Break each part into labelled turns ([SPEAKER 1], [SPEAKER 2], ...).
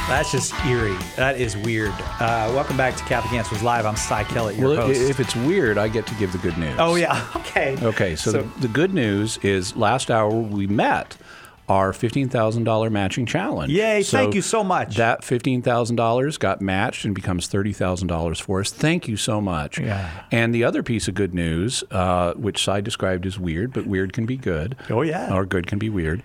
[SPEAKER 1] That's just eerie. That is weird. Welcome back to Catholic Answers Live. I'm Cy Kellett, your host.
[SPEAKER 2] If it's weird, I get to give the good news.
[SPEAKER 1] Oh, yeah. Okay.
[SPEAKER 2] Okay, so the good news is last hour we met our $15,000 matching challenge.
[SPEAKER 1] Yay,
[SPEAKER 2] so
[SPEAKER 1] thank you so much.
[SPEAKER 2] That $15,000 got matched and becomes $30,000 for us. Thank you so much.
[SPEAKER 1] Yeah.
[SPEAKER 2] And the other piece of good news, which Cy described as weird, but weird can be good.
[SPEAKER 1] Oh, yeah.
[SPEAKER 2] Or good can be weird.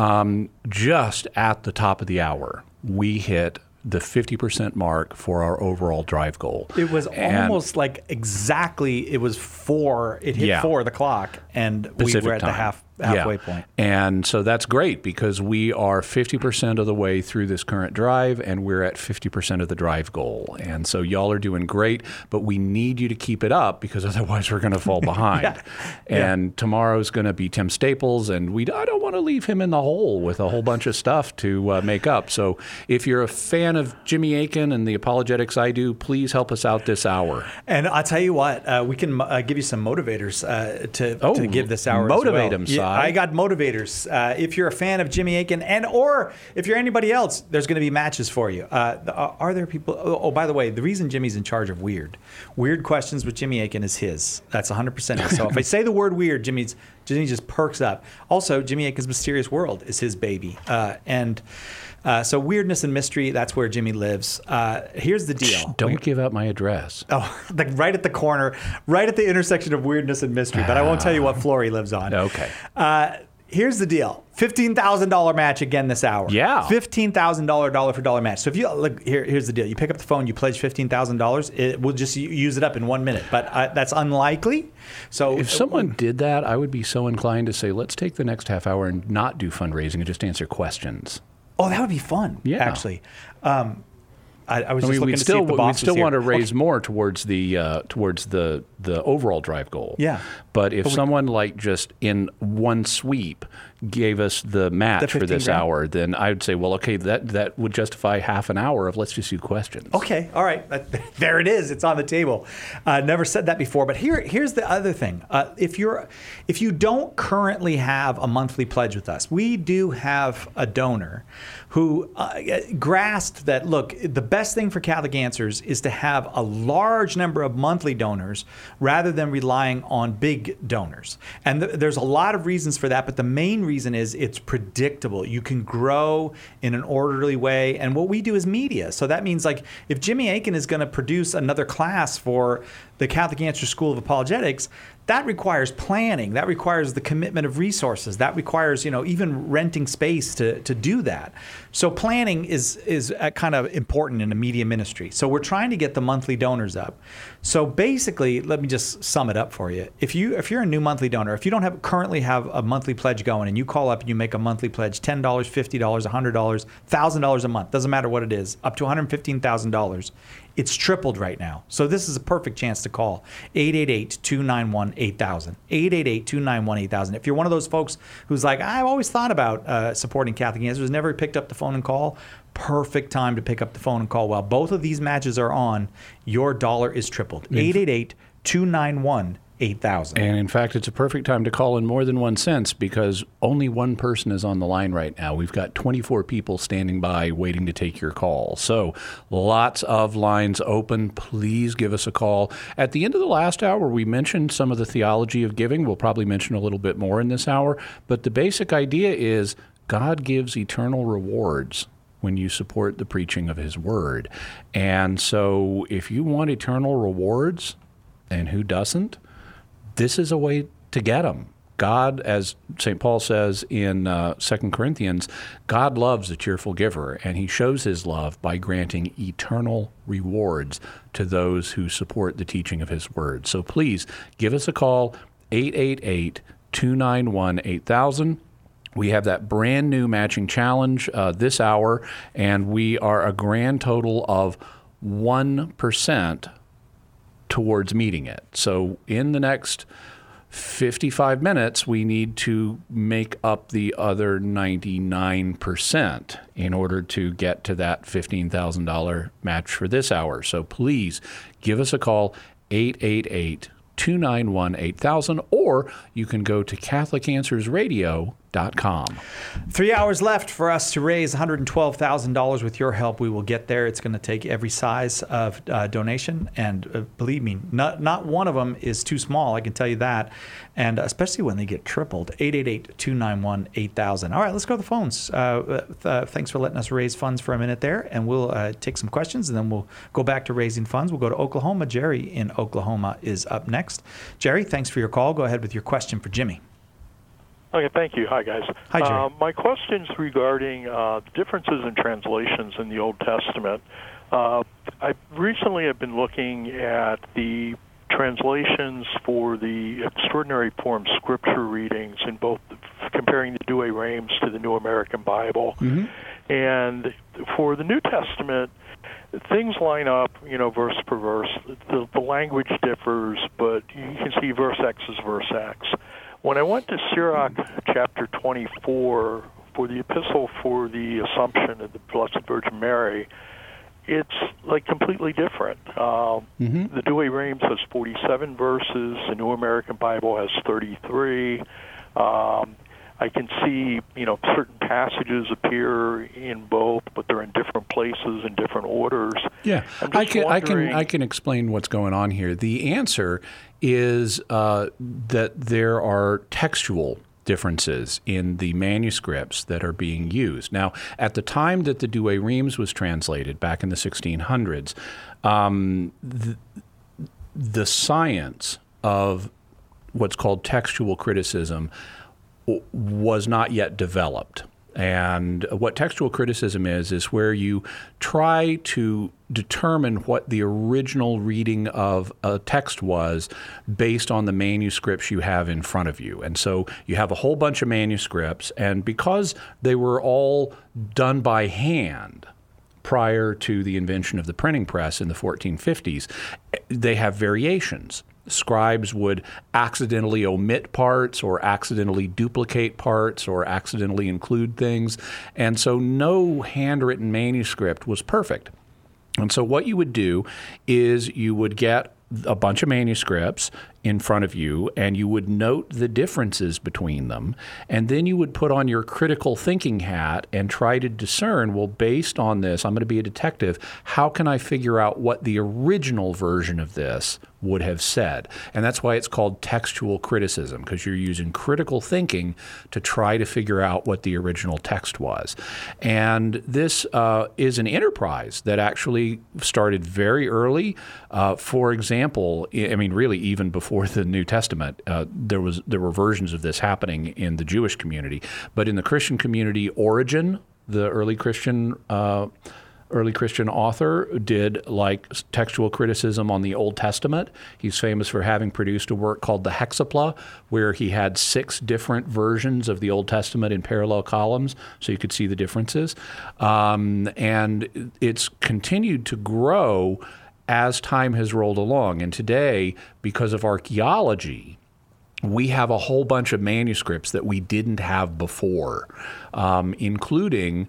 [SPEAKER 2] Just at the top of the hour, we hit the 50% mark for our overall drive goal.
[SPEAKER 1] It was almost like exactly, it was 4, it hit 4, the clock, and
[SPEAKER 2] Pacific
[SPEAKER 1] we were at
[SPEAKER 2] time.
[SPEAKER 1] the halfway point.
[SPEAKER 2] And so that's great because we are 50% of the way through this current drive and we're at 50% of the drive goal. And so y'all are doing great, but we need you to keep it up because otherwise we're going to fall behind. And tomorrow's going to be Tim Staples, and I don't want to leave him in the hole with a whole bunch of stuff to make up. So if you're a fan of Jimmy Akin and the apologetics I do, please help us out this hour.
[SPEAKER 1] And I'll tell you what, we can give you some motivators to give this hour
[SPEAKER 2] motivate
[SPEAKER 1] as well.
[SPEAKER 2] them, Si.
[SPEAKER 1] I got motivators. If you're a fan of Jimmy Akin or if you're anybody else, there's going to be matches for you. Are there people? Oh, by the way, the reason Jimmy's in charge of weird questions with Jimmy Akin is his. That's 100% his. So if I say the word weird, Jimmy just perks up. Also, Jimmy Akin's Mysterious World is his baby. So weirdness and mystery, that's where Jimmy lives. Here's the deal.
[SPEAKER 2] Don't give out my address.
[SPEAKER 1] Oh, like right at the corner, right at the intersection of weirdness and mystery. But I won't tell you what floor he lives on.
[SPEAKER 2] Okay.
[SPEAKER 1] Here's the deal. $15,000 match again this hour.
[SPEAKER 2] Yeah.
[SPEAKER 1] $15,000 dollar for dollar match. So if you look, here's the deal. You pick up the phone, you pledge $15,000. We'll just use it up in 1 minute, but that's unlikely. So
[SPEAKER 2] if someone did that, I would be so inclined to say, let's take the next half hour and not do fundraising and just answer questions.
[SPEAKER 1] Oh, that would be fun.
[SPEAKER 2] Yeah.
[SPEAKER 1] Actually. I was just looking to see if the
[SPEAKER 2] we'd
[SPEAKER 1] boss
[SPEAKER 2] still
[SPEAKER 1] was here.
[SPEAKER 2] want to raise more towards the overall drive goal.
[SPEAKER 1] Yeah.
[SPEAKER 2] But if someone like just in one sweep gave us the match for this hour, then I would say, well, okay, that would justify half an hour of let's just do questions.
[SPEAKER 1] Okay, all right. There it is. It's on the table. Never said that before, but here's the other thing. If you don't currently have a monthly pledge with us, we do have a donor who grasped that, look, the best thing for Catholic Answers is to have a large number of monthly donors rather than relying on big donors. And there's a lot of reasons for that, but the main reason is it's predictable. You can grow in an orderly way. And what we do is media. So that means, like, if Jimmy Akin is going to produce another class for the Catholic Answers School of Apologetics, that requires planning. That requires the commitment of resources. That requires, even renting space to do that. So planning is kind of important in a media ministry. So we're trying to get the monthly donors up. So basically, let me just sum it up for you. If you're a new monthly donor, if you don't currently have a monthly pledge going, and you call up and you make a monthly pledge, $10, $50, $100, $1,000 a month, doesn't matter what it is, up to $115,000. It's tripled right now. So this is a perfect chance to call 888-291-8000. 888-291-8000. If you're one of those folks who's like, I've always thought about supporting Catholic Answers, never picked up the phone and call, perfect time to pick up the phone and call. While both of these matches are on, your dollar is tripled. 888-291-8000. 8,000.
[SPEAKER 2] And in fact, it's a perfect time to call in more than 1 cent because only one person is on the line right now. We've got 24 people standing by waiting to take your call. So lots of lines open. Please give us a call. At the end of the last hour, we mentioned some of the theology of giving. We'll probably mention a little bit more in this hour. But the basic idea is God gives eternal rewards when you support the preaching of his word. And so if you want eternal rewards, and who doesn't, this is a way to get them. God, as St. Paul says in 2 Corinthians, God loves a cheerful giver, and he shows his love by granting eternal rewards to those who support the teaching of his word. So please give us a call, 888-291-8000. We have that brand new matching challenge this hour, and we are a grand total of 1% towards meeting it. So in the next 55 minutes, we need to make up the other 99% in order to get to that $15,000 match for this hour. So please give us a call, 888-291-8000, or you can go to CatholicAnswersRadio.com manuscript.com.
[SPEAKER 1] 3 hours left for us to raise $112,000 with your help. We will get there. It's going to take every size of donation. And believe me, not one of them is too small. I can tell you that. And especially when they get tripled. 888-291-8000. All right, let's go to the phones. Thanks for letting us raise funds for a minute there. And we'll take some questions, and then we'll go back to raising funds. We'll go to Oklahoma. Jerry in Oklahoma is up next. Jerry, thanks for your call. Go ahead with your question for Jimmy.
[SPEAKER 3] Okay, thank you. Hi, guys.
[SPEAKER 1] Hi, Jerry.
[SPEAKER 3] My question's regarding differences in translations in the Old Testament. I recently have been looking at the translations for the extraordinary form scripture readings in both comparing the Douay-Rheims to the New American Bible.
[SPEAKER 2] Mm-hmm.
[SPEAKER 3] And for the New Testament, things line up, verse per verse. The language differs, but you can see verse X is verse X. When I went to Sirach chapter 24 for the epistle for the Assumption of the Blessed Virgin Mary, it's like completely different. The Douay-Rheims has 47 verses. The New American Bible has 33. I can see, certain passages appear in both, but they're in different places in different orders.
[SPEAKER 2] Yeah, I can explain what's going on here. The answer is that there are textual differences in the manuscripts that are being used. Now, at the time that the Douay-Rheims was translated, back in the 1600s, the science of what's called textual criticism was not yet developed. And what textual criticism is where you try to determine what the original reading of a text was based on the manuscripts you have in front of you. And so you have a whole bunch of manuscripts, and because they were all done by hand prior to the invention of the printing press in the 1450s, they have variations. Scribes would accidentally omit parts or accidentally duplicate parts or accidentally include things. And so no handwritten manuscript was perfect. And so what you would do is you would get a bunch of manuscripts in front of you, and you would note the differences between them, and then you would put on your critical thinking hat and try to discern, well, based on this, I'm going to be a detective, how can I figure out what the original version of this would have said? And that's why it's called textual criticism, because you're using critical thinking to try to figure out what the original text was. And this is an enterprise that actually started very early. For example, really even before the New Testament, there were versions of this happening in the Jewish community. But in the Christian community, Origen, the early Christian author, did like textual criticism on the Old Testament. He's famous for having produced a work called the Hexapla, where he had 6 different versions of the Old Testament in parallel columns, so you could see the differences. And it's continued to grow as time has rolled along. And today, because of archaeology, we have a whole bunch of manuscripts that we didn't have before, including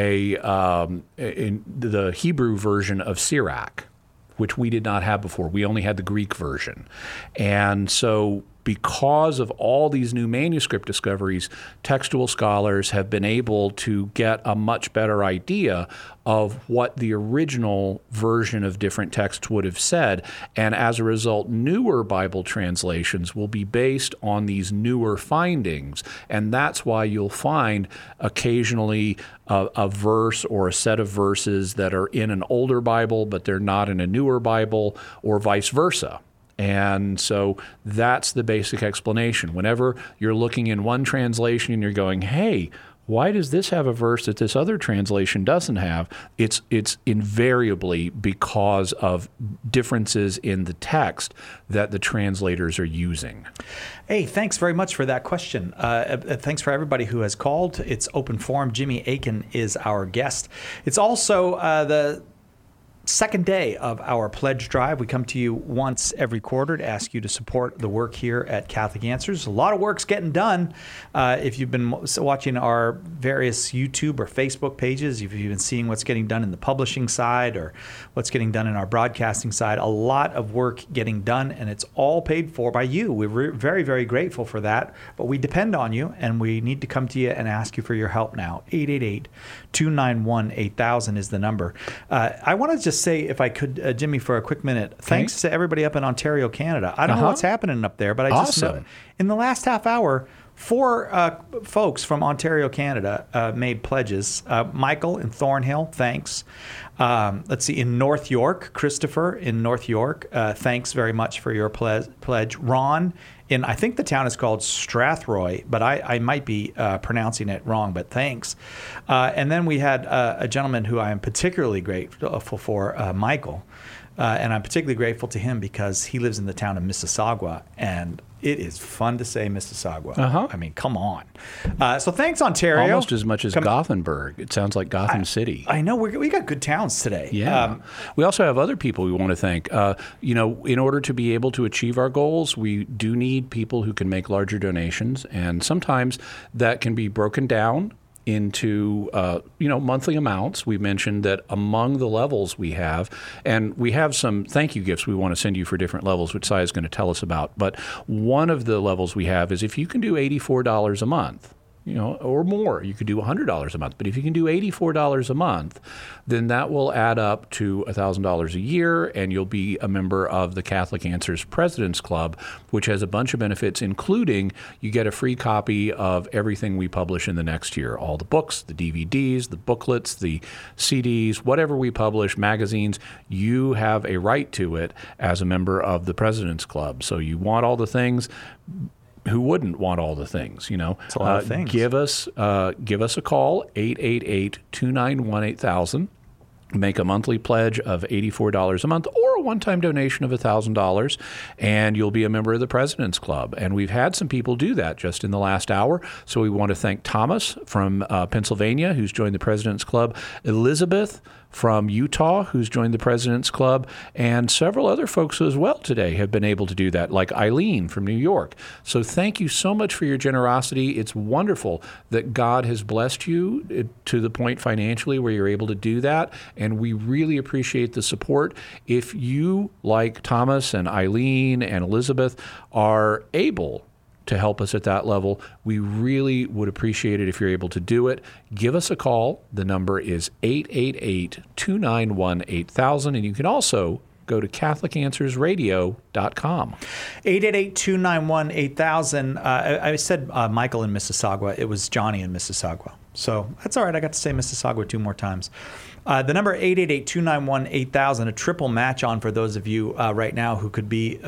[SPEAKER 2] in the Hebrew version of Sirach, which we did not have before. We only had the Greek version. And so because of all these new manuscript discoveries, textual scholars have been able to get a much better idea of what the original version of different texts would have said. And as a result, newer Bible translations will be based on these newer findings. And that's why you'll find occasionally a verse or a set of verses that are in an older Bible, but they're not in a newer Bible, or vice versa. And so that's the basic explanation. Whenever you're looking in one translation and you're going, hey, why does this have a verse that this other translation doesn't have? It's invariably because of differences in the text that the translators are using.
[SPEAKER 1] Hey, thanks very much for that question. Thanks for everybody who has called. It's open forum. Jimmy Akin is our guest. It's also the second day of our pledge drive. We come to you once every quarter to ask you to support the work here at Catholic Answers. A lot of work's getting done. If you've been watching our various YouTube or Facebook pages, if you've been seeing what's getting done in the publishing side or what's getting done in our broadcasting side, a lot of work getting done, and it's all paid for by you. We're very, very grateful for that, but we depend on you, and we need to come to you and ask you for your help now. 888-291-8000 is the number. I want to just say, if I could, Jimmy, for a quick minute, thanks to everybody up in Ontario, Canada. I don't know what's happening up there, but I just know in the last half hour, 4 folks from Ontario, Canada made pledges. Michael in Thornhill, thanks. Let's see, in North York, Christopher in North York, thanks very much for your pledge. Ron in, I think the town is called Strathroy, but I might be pronouncing it wrong, but thanks. And then we had a gentleman who I am particularly grateful for, Michael. And I'm particularly grateful to him because he lives in the town of Mississauga, and it is fun to say Mississauga. I mean, come on. So thanks, Ontario.
[SPEAKER 2] Almost as much as Gothenburg. It sounds like Gotham City.
[SPEAKER 1] I know. We got good towns today.
[SPEAKER 2] Yeah. We also have other people we want to thank. In order to be able to achieve our goals, we do need people who can make larger donations, and sometimes that can be broken down into monthly amounts. We mentioned that among the levels we have, and we have some thank you gifts we want to send you for different levels, which Sai is going to tell us about. But one of the levels we have is if you can do $84 a month, or more. You could do $100 a month. But if you can do $84 a month, then that will add up to $1,000 a year, and you'll be a member of the Catholic Answers President's Club, which has a bunch of benefits, including you get a free copy of everything we publish in the next year. All the books, the DVDs, the booklets, the CDs, whatever we publish, magazines, you have a right to it as a member of the President's Club. So you want all the things. Who wouldn't want all the things,
[SPEAKER 1] It's a lot of things.
[SPEAKER 2] Give us a call, 888-291-8000. Make a monthly pledge of $84 a month or a one-time donation of $1,000, and you'll be a member of the President's Club. And we've had some people do that just in the last hour. So we want to thank Thomas from Pennsylvania, who's joined the President's Club, Elizabeth from Utah, who's joined the President's Club, and several other folks as well today have been able to do that, like Eileen from New York. So thank you so much for your generosity. It's wonderful that God has blessed you to the point financially where you're able to do that, and we really appreciate the support. If you, like Thomas and Eileen and Elizabeth, are able to help us at that level, we really would appreciate it if you're able to do it. Give us a call. The number is 888-291-8000, and you can also go to CatholicAnswersRadio.com.
[SPEAKER 1] 888-291-8000. I said Michael in Mississauga. It was Johnny in Mississauga. So that's all right. I got to say Mississauga 2 more times. The number 888-291-8000, a triple match on for those of you right now who could be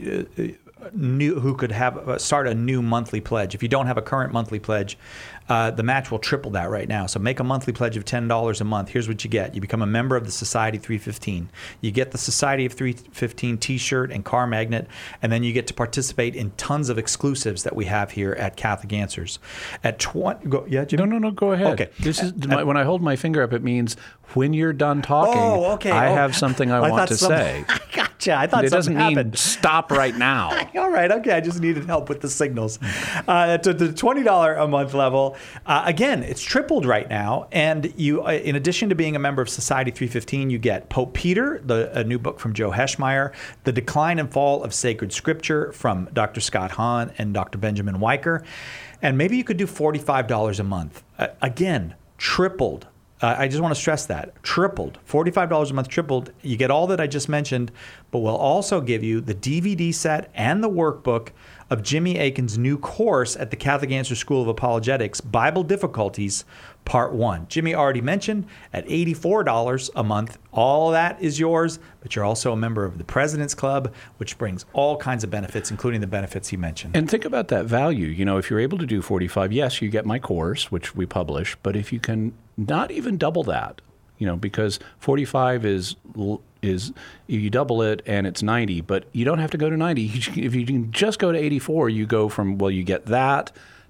[SPEAKER 1] start a new monthly pledge. If you don't have a current monthly pledge, the match will triple that right now. So make a monthly pledge of $10 a month. Here's what you get. You become a member of the Society 315. You get the Society of 315 t-shirt and car magnet, and then you get to participate in tons of exclusives that we have here at Catholic Answers. At Jimmy?
[SPEAKER 2] No, go ahead.
[SPEAKER 1] Okay.
[SPEAKER 2] This is when I hold my finger up, it means when you're done talking, I have something I want to say.
[SPEAKER 1] I gotcha. I thought
[SPEAKER 2] it doesn't
[SPEAKER 1] happened.
[SPEAKER 2] mean stop right now.
[SPEAKER 1] All right. Okay. I just needed help with the signals. To the $20 a month level, again, it's tripled right now. And you, in addition to being a member of Society 315, you get Pope Peter, a new book from Joe Heschmeyer, The Decline and Fall of Sacred Scripture from Dr. Scott Hahn and Dr. Benjamin Weicker. And maybe you could do $45 a month. Again, tripled. I just want to stress that. Tripled. $45 a month, tripled. You get all that I just mentioned, but we'll also give you the DVD set and the workbook of Jimmy Akin's new course at the Catholic Answers School of Apologetics, Bible Difficulties, Part 1. Jimmy already mentioned at $84 a month, all of that is yours, but you're also a member of the President's Club, which brings all kinds of benefits, including the benefits he mentioned.
[SPEAKER 2] And think about that value. If you're able to do 45, yes, you get my course, which we publish, but if you can not even double that, because 45 is you double it and it's 90, but you don't have to go to 90. If you can just go to 84, you go from, you get that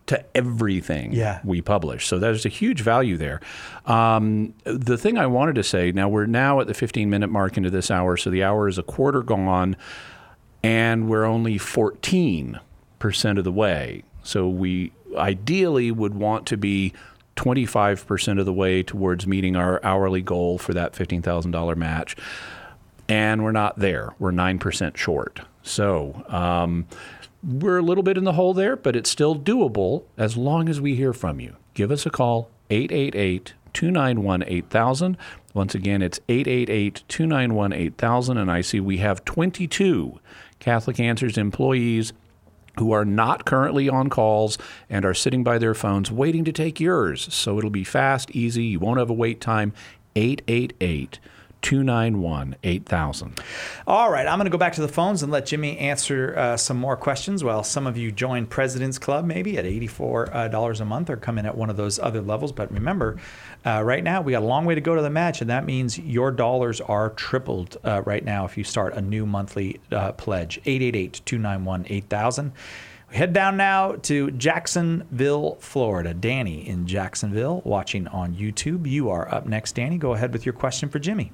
[SPEAKER 2] to everything we publish. So there's a huge value there. The thing I wanted to say, now we're now at the 15-minute mark into this hour, so the hour is a quarter gone, and we're only 14% of the way. So we ideally would want to be 25% of the way towards meeting our hourly goal for that $15,000 match. And we're not there. We're 9% short. So we're a little bit in the hole there, but it's still doable as long as we hear from you. Give us a call, 888-291-8000. Once again, it's 888-291-8000. And I see we have 22 Catholic Answers employees who are not currently on calls and are sitting by their phones waiting to take yours. So it'll be fast, easy. You won't have a wait time. 888-291-8000.
[SPEAKER 1] All right, I'm going to go back to the phones and let Jimmy answer some more questions while some of you join President's Club maybe at $84 a month or come in at one of those other levels. But remember, right now we got a long way to go to the match, and that means your dollars are tripled right now if you start a new monthly pledge. 888-291-8000. We head down now to Jacksonville, Florida. Danny in Jacksonville watching on YouTube. You are up next, Danny. Go ahead with your question for Jimmy.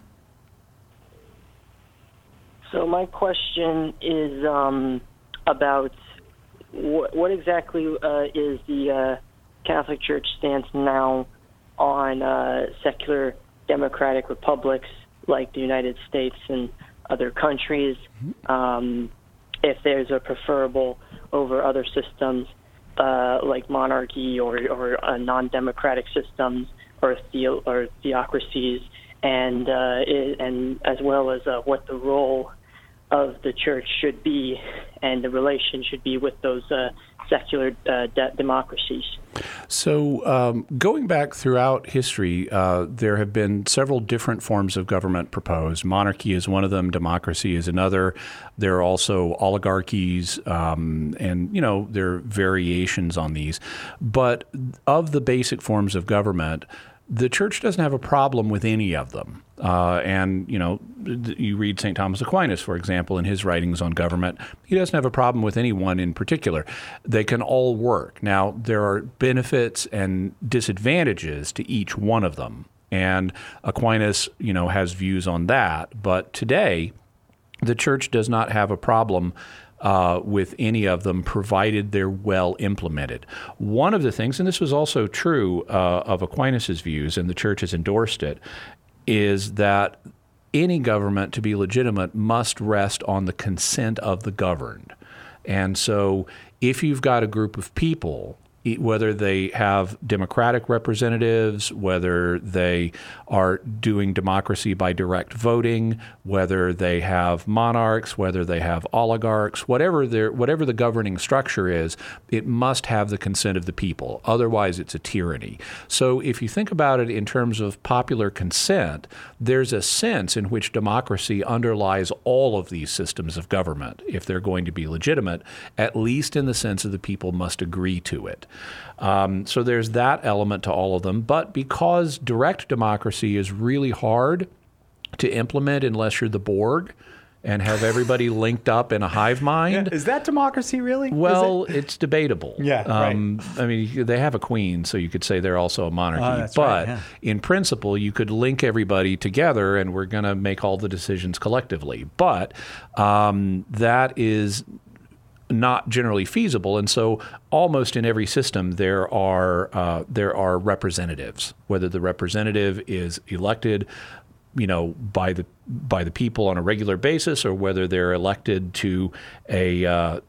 [SPEAKER 4] So my question is about what exactly is the Catholic Church stance now on secular democratic republics like the United States and other countries, if there's a preferable over other systems like monarchy or non-democratic systems or theocracies, and as well as what the role of the church should be and the relation should be with those secular democracies.
[SPEAKER 2] So going back throughout history, there have been several different forms of government proposed. Monarchy is one of them. Democracy is another. There are also oligarchies, and, there are variations on these. But of the basic forms of government, the church doesn't have a problem with any of them. You read St. Thomas Aquinas, for example, in his writings on government. He doesn't have a problem with any one in particular. They can all work. Now, there are benefits and disadvantages to each one of them. And Aquinas, has views on that. But today, the church does not have a problem with any of them, provided they're well implemented. One of the things, and this was also true of Aquinas' views, and the church has endorsed it, is that any government to be legitimate must rest on the consent of the governed. And so if you've got a group of people, whether they have democratic representatives, whether they are doing democracy by direct voting, whether they have monarchs, whether they have oligarchs, whatever the governing structure is, it must have the consent of the people. Otherwise, it's a tyranny. So if you think about it in terms of popular consent, there's a sense in which democracy underlies all of these systems of government. If they're going to be legitimate, at least in the sense of the people must agree to it. So there's that element to all of them. But because direct democracy is really hard to implement unless you're the Borg and have everybody linked up in a hive mind.
[SPEAKER 1] Yeah. Is that democracy really?
[SPEAKER 2] Well, it's debatable.
[SPEAKER 1] Yeah, right.
[SPEAKER 2] I mean, they have a queen, so you could say they're also a monarchy. But in principle, you could link everybody together and we're going to make all the decisions collectively. But that is not generally feasible, and so almost in every system there are representatives. Whether the representative is elected, by the people on a regular basis, or whether they're elected to an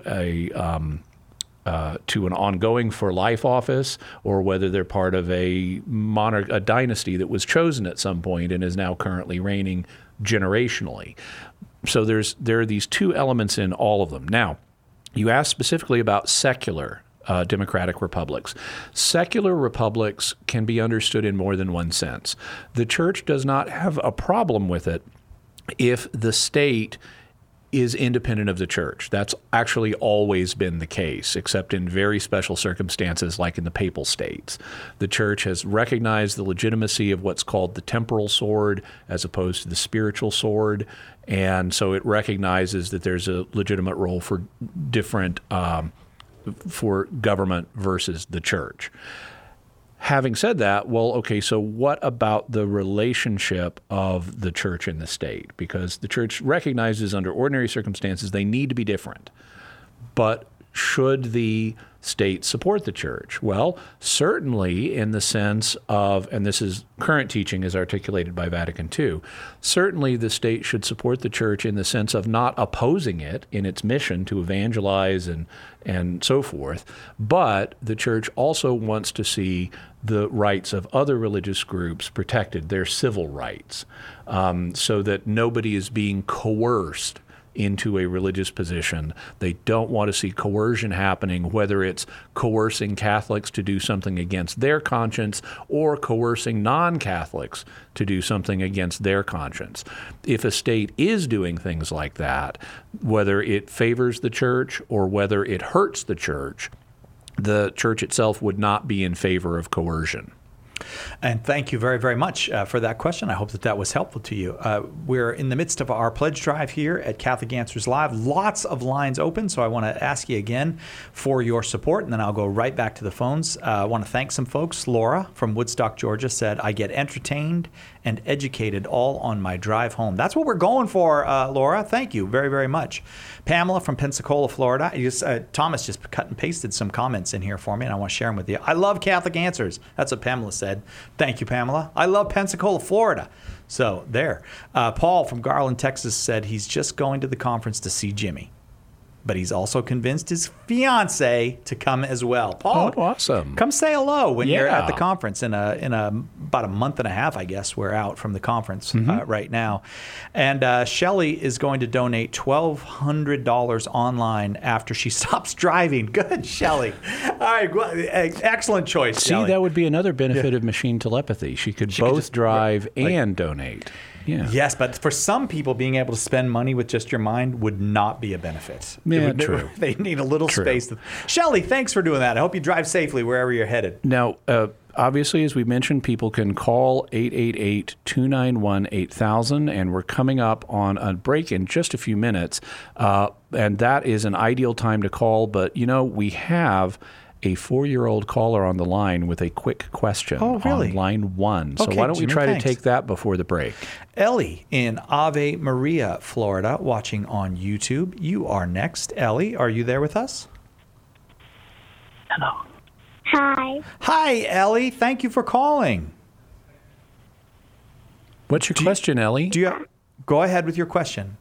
[SPEAKER 2] ongoing for life office, or whether they're part of a dynasty that was chosen at some point and is now currently reigning generationally. So there are these two elements in all of them. Now, you asked specifically about secular democratic republics. Secular republics can be understood in more than one sense. The church does not have a problem with it if the state is independent of the church. That's actually always been the case, except in very special circumstances like in the papal states. The church has recognized the legitimacy of what's called the temporal sword as opposed to the spiritual sword, and so it recognizes that there's a legitimate role for different for government versus the church. Having said that, well, okay, so what about the relationship of the church and the state? Because the church recognizes under ordinary circumstances they need to be different. But should the state support the church? Well, certainly in the sense of, and this is current teaching as articulated by Vatican II, certainly the state should support the church in the sense of not opposing it in its mission to evangelize and so forth, but the church also wants to see the rights of other religious groups protected, their civil rights, so that nobody is being coerced into a religious position. They don't want to see coercion happening, whether it's coercing Catholics to do something against their conscience or coercing non-Catholics to do something against their conscience. If a state is doing things like that, whether it favors the church or whether it hurts the church itself would not be in favor of coercion.
[SPEAKER 1] And thank you very, very much for that question. I hope that was helpful to you. We're in the midst of our pledge drive here at Catholic Answers Live. Lots of lines open, so I want to ask you again for your support, and then I'll go right back to the phones. I want to thank some folks. Laura from Woodstock, Georgia said, I get entertained and educated all on my drive home. That's what we're going for, Laura. Thank you very, very much. Pamela from Pensacola, Florida. Thomas just cut and pasted some comments in here for me, and I want to share them with you. I love Catholic Answers. That's what Pamela said. Thank you, Pamela. I love Pensacola, Florida. So there. Paul from Garland, Texas said he's just going to the conference to see Jimmy, but he's also convinced his fiance to come as well. Paul,
[SPEAKER 2] awesome.
[SPEAKER 1] Come say hello when you're at the conference in about a month and a half, I guess. We're out from the conference right now. And Shelly is going to donate $1,200 online after she stops driving. Good, Shelly. All right, excellent choice,
[SPEAKER 2] See,
[SPEAKER 1] Shelley.
[SPEAKER 2] that would be another benefit of machine telepathy. She could both drive and donate. Yeah.
[SPEAKER 1] Yes, but for some people, being able to spend money with just your mind would not be a benefit.
[SPEAKER 2] Yeah, true.
[SPEAKER 1] They need a little space. Shelley, thanks for doing that. I hope you drive safely wherever you're headed.
[SPEAKER 2] Now, obviously, as we mentioned, people can call 888-291-8000, and we're coming up on a break in just a few minutes, and that is an ideal time to call. But, we have a 4-year-old caller on the line with a quick question on line 1. So why don't we try to take that before the break?
[SPEAKER 1] Ellie in Ave Maria, Florida, watching on YouTube. You are next. Ellie, are you there with us?
[SPEAKER 5] Hello.
[SPEAKER 6] Hi.
[SPEAKER 1] Hi, Ellie. Thank you for calling.
[SPEAKER 2] What's your question, Ellie?
[SPEAKER 1] Go ahead with your question.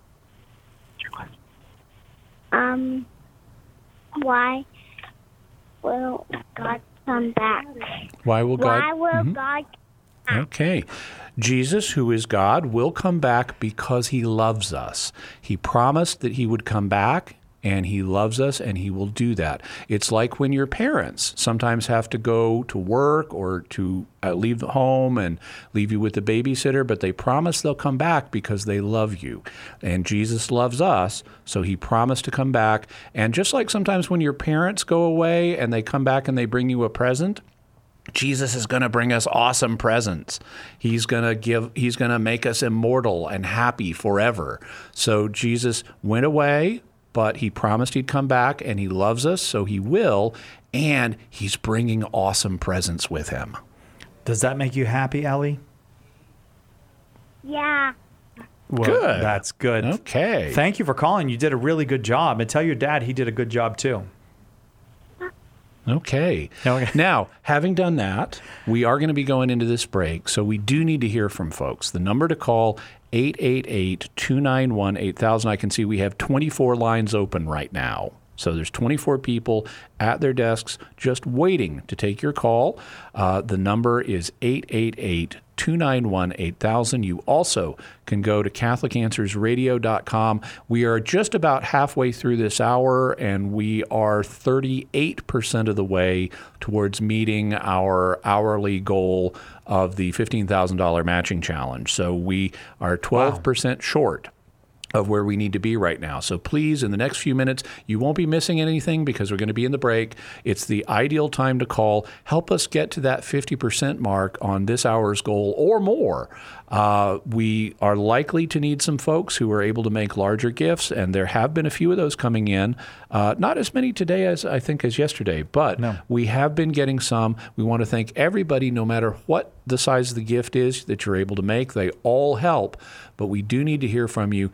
[SPEAKER 6] Why will God come back?
[SPEAKER 2] Why will God?
[SPEAKER 6] Why will God?
[SPEAKER 2] Okay. Jesus, who is God, will come back because he loves us. He promised that he would come back, and he loves us, and he will do that. It's like when your parents sometimes have to go to work or to leave the home and leave you with the babysitter, but they promise they'll come back because they love you. And Jesus loves us, so he promised to come back. And just like sometimes when your parents go away and they come back and they bring you a present, Jesus is going to bring us awesome presents. He's going to make us immortal and happy forever. So Jesus went away, but he promised he'd come back, and he loves us, so he will, and he's bringing awesome presents with him.
[SPEAKER 1] Does that make you happy, Ellie?
[SPEAKER 6] Yeah.
[SPEAKER 1] Well,
[SPEAKER 2] good.
[SPEAKER 1] That's good.
[SPEAKER 2] Okay.
[SPEAKER 1] Thank you for calling. You did a really good job. And tell your dad he did a good job, too.
[SPEAKER 2] Okay. Now, having done that, we are going to be going into this break, so we do need to hear from folks. The number to call, 888-291-8000. I can see we have 24 lines open right now. So there's 24 people at their desks just waiting to take your call. The number is 888-291-8000. You also can go to CatholicAnswersRadio.com. We are just about halfway through this hour, and we are 38% of the way towards meeting our hourly goal of the $15,000 matching challenge. So we are 12% short. of where we need to be right now. So please, in the next few minutes, you won't be missing anything because we're going to be in the break. It's the ideal time to call. Help us get to that 50% mark on this hour's goal or more. We are likely to need some folks who are able to make larger gifts, and there have been a few of those coming in. Not as many today as I think as yesterday, but we have been getting some. We want to thank everybody, no matter what the size of the gift is that you're able to make. They all help, but we do need to hear from you.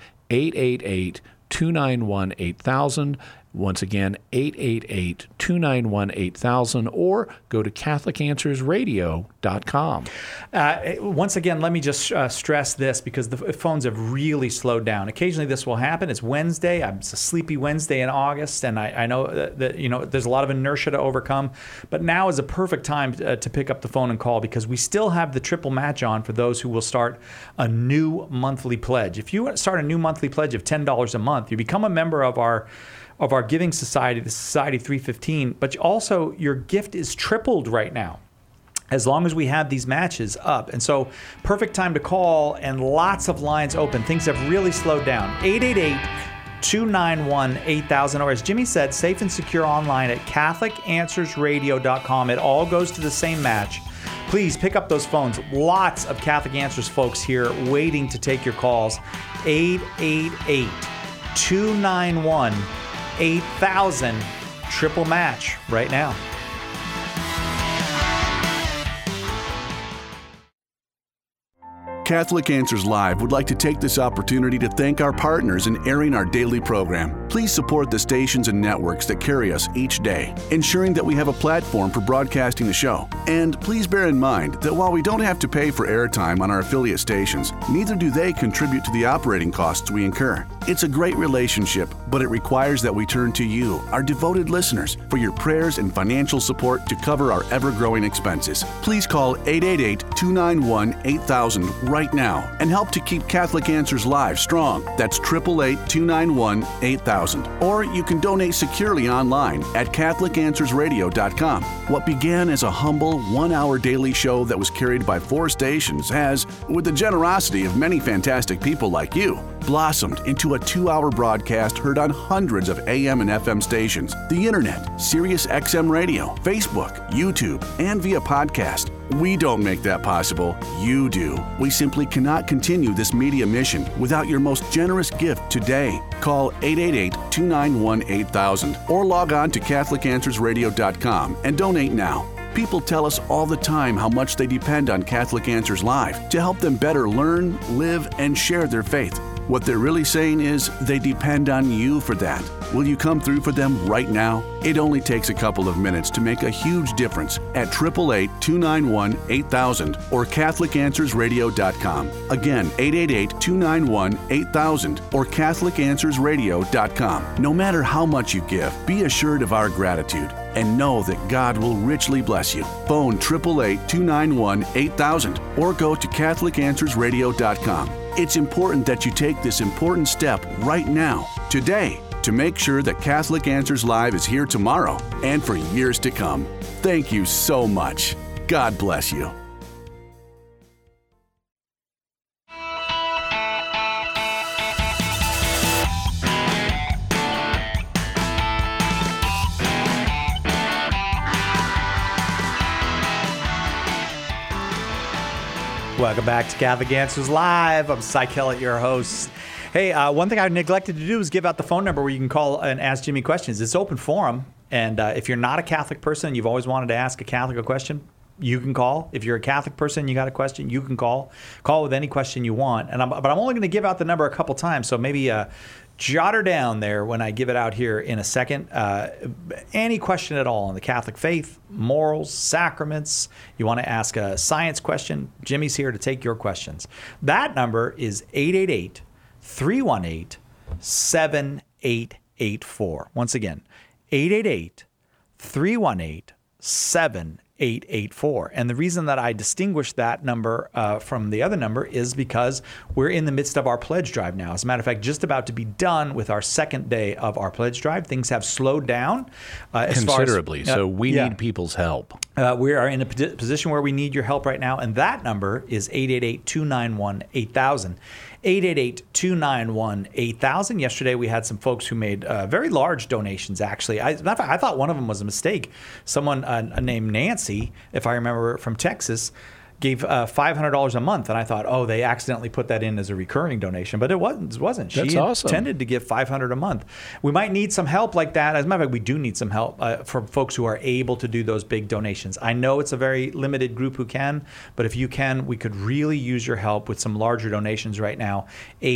[SPEAKER 2] 888-291-8000. Once again, 888-291-8000, or go to CatholicAnswersRadio.com.
[SPEAKER 1] Once again, let me just stress this because the phones have really slowed down. Occasionally this will happen. It's Wednesday. It's a sleepy Wednesday in August, and I know that there's a lot of inertia to overcome, but now is a perfect time to pick up the phone and call because we still have the triple match on for those who will start a new monthly pledge. If you start a new monthly pledge of $10 a month, you become a member of our giving society, the Society 315, but also your gift is tripled right now as long as we have these matches up. And so perfect time to call and lots of lines open. Things have really slowed down. 888-291-8000, or as Jimmy said, safe and secure online at CatholicAnswersRadio.com. It all goes to the same match. Please pick up those phones. Lots of Catholic Answers folks here waiting to take your calls. 888-291-8000, triple match right now.
[SPEAKER 5] Catholic Answers Live would like to take this opportunity to thank our partners in airing our daily program. Please support the stations and networks that carry us each day, ensuring that we have a platform for broadcasting the show. And please bear in mind that while we don't have to pay for airtime on our affiliate stations, neither do they contribute to the operating costs we incur. It's a great relationship, but it requires that we turn to you, our devoted listeners, for your prayers and financial support to cover our ever-growing expenses. Please call 888-291-8000 right now and help to keep Catholic Answers Live strong. That's 888-291-8000. Or you can donate securely online at CatholicAnswersRadio.com. What began as a humble one-hour daily show that was carried by 4 stations has, with the generosity of many fantastic people like you, blossomed into a 2-hour broadcast heard on hundreds of AM and FM stations, the internet, Sirius XM radio, Facebook, YouTube, and via podcast. We don't make that possible. You do. We simply cannot continue this media mission without your most generous gift today. Call 888-291-8000 or log on to CatholicAnswersRadio.com and donate now. People tell us all the time how much they depend on Catholic Answers Live to help them better learn, live, and share their faith. What they're really saying is they depend on you for that. Will you come through for them right now? It only takes a couple of minutes to make a huge difference at 888-291-8000 or CatholicAnswersRadio.com. Again, 888-291-8000 or CatholicAnswersRadio.com. No matter how much you give, be assured of our gratitude and know that God will richly bless you. Phone 888-291-8000 or go to CatholicAnswersRadio.com. It's important that you take this important step right now, today, to make sure that Catholic Answers Live is here tomorrow and for years to come. Thank you so much. God bless you.
[SPEAKER 1] Welcome back to Catholic Answers Live. I'm Cy Kellett, your host. Hey, one thing I neglected to do is give out the phone number where you can call and ask Jimmy questions. It's open forum, and if you're not a Catholic person and you've always wanted to ask a Catholic a question, you can call. If you're a Catholic person and you got a question, you can call. Call with any question you want. But I'm only going to give out the number a couple times, so maybe jot her down there when I give it out here in a second. Any question at all on the Catholic faith, morals, sacraments, you want to ask a science question, Jimmy's here to take your questions. That number is 888-318-7884. Once again, 888-318-7884. 884. And the reason that I distinguish that number from the other number is because we're in the midst of our pledge drive now. As a matter of fact, just about to be done with our second day of our pledge drive. Things have slowed down
[SPEAKER 2] considerably. So we need people's help.
[SPEAKER 1] We are in a position where we need your help right now, and that number is 888-291-8000. 888-291-8000. Yesterday, we had some folks who made very large donations, actually. I thought one of them was a mistake. Someone named Nancy, if I remember, from Texas, gave $500 a month, and I thought, oh, they accidentally put that in as a recurring donation, but it wasn't.
[SPEAKER 2] That's
[SPEAKER 1] she
[SPEAKER 2] awesome.
[SPEAKER 1] intended to give $500 a month. We might need some help like that. As a matter of fact, we do need some help from folks who are able to do those big donations. I know it's a very limited group who can, but if you can, we could really use your help with some larger donations right now.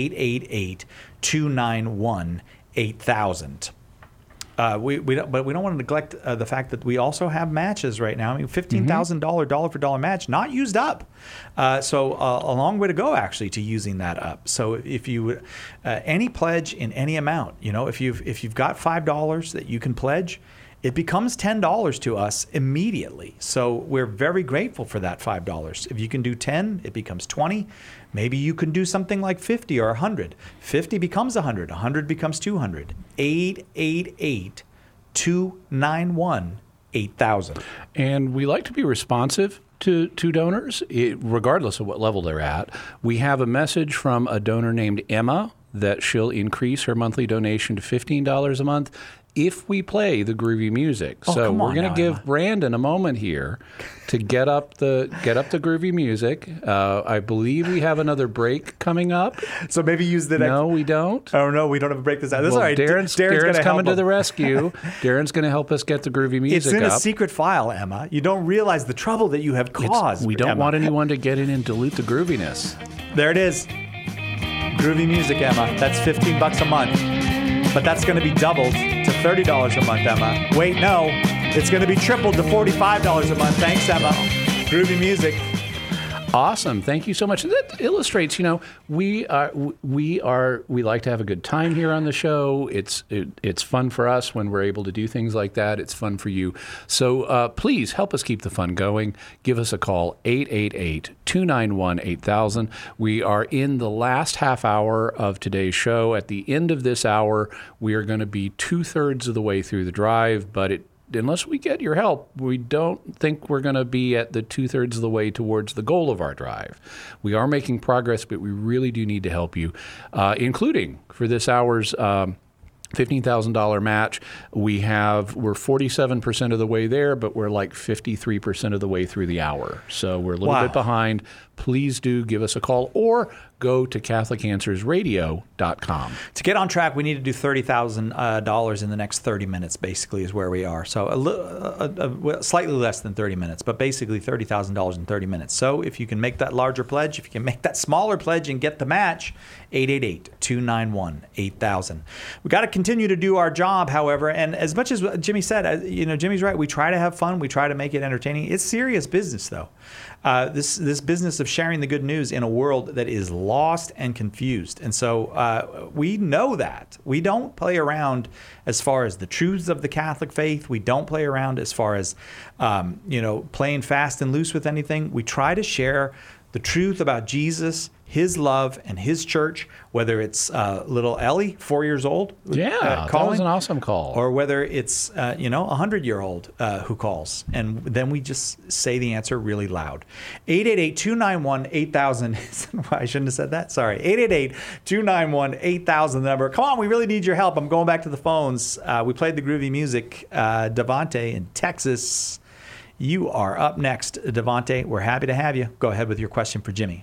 [SPEAKER 1] 888-291-8000. But we don't want to neglect the fact that we also have matches right now. I mean, $15,000 dollar for dollar match, not used up. So a long way to go actually to using that up. So if you any pledge in any amount, if you've got $5 that you can pledge, it becomes $10 to us immediately. So we're very grateful for that $5. If you can do 10, it becomes 20. Maybe you can do something like 50 or 100. 50 becomes 100. 100 becomes 200. 888-291-8000.
[SPEAKER 2] And we like to be responsive to donors, regardless of what level they're at. We have a message from a donor named Emma that she'll increase her monthly donation to $15 a month if we play the groovy music. So we're going to give
[SPEAKER 1] Emma.
[SPEAKER 2] Brandon a moment here to get up the groovy music. I believe we have another break coming up.
[SPEAKER 1] So maybe use the next.
[SPEAKER 2] No, we don't.
[SPEAKER 1] Oh no, we don't have a break this out. This is
[SPEAKER 2] Well,
[SPEAKER 1] all right.
[SPEAKER 2] Darren's
[SPEAKER 1] gonna
[SPEAKER 2] coming to
[SPEAKER 1] help
[SPEAKER 2] the
[SPEAKER 1] him.
[SPEAKER 2] rescue. Darren's going to help us get the groovy music
[SPEAKER 1] It's in
[SPEAKER 2] up.
[SPEAKER 1] a secret file, Emma. You don't realize the trouble that you have caused.
[SPEAKER 2] We don't
[SPEAKER 1] Emma.
[SPEAKER 2] want anyone to get in and dilute the grooviness.
[SPEAKER 1] There it is. Groovy music, Emma. That's $15 a month. But that's going to be doubled to $30 a month, Emma. Wait, no. It's going to be tripled to $45 a month. Thanks, Emma. Groovy music.
[SPEAKER 2] Awesome. Thank you so much. That illustrates, we like to have a good time here on the show. It's fun for us when we're able to do things like that. It's fun for you. So please help us keep the fun going. Give us a call, 888-291-8000. We are in the last half hour of today's show. At the end of this hour, we are going to be 2/3 of the way through the drive, but unless we get your help, we don't think we're going to be at the 2/3 of the way towards the goal of our drive. We are making progress, but we really do need to help you, including for this hour's $15,000 match. We're 47% of the way there, but we're like 53% of the way through the hour. So we're a little bit behind. Please do give us a call or go to CatholicAnswersRadio.com.
[SPEAKER 1] To get on track, we need to do $30,000 in the next 30 minutes, basically, is where we are. So slightly less than 30 minutes, but basically $30,000 in 30 minutes. So if you can make that larger pledge, if you can make that smaller pledge and get the match, 888-291-8000. We've got to continue to do our job, however, and as much as Jimmy said, Jimmy's right, we try to have fun, we try to make it entertaining. It's serious business, though. This business of sharing the good news in a world that is lost and confused. And so we know that. We don't play around as far as the truths of the Catholic faith. We don't play around as far as, playing fast and loose with anything. We try to share the truth about Jesus, his love, and his church, whether it's little Ellie, 4 years old,
[SPEAKER 2] that was an awesome call.
[SPEAKER 1] or whether it's, a 100-year-old who calls. And then we just say the answer really loud. 888-291-8000. I shouldn't have said that. Sorry. 888-291-8000, the number. Come on, we really need your help. I'm going back to the phones. We played the groovy music. Devontae in Texas. You are up next, Devontae. We're happy to have you. Go ahead with your question for Jimmy.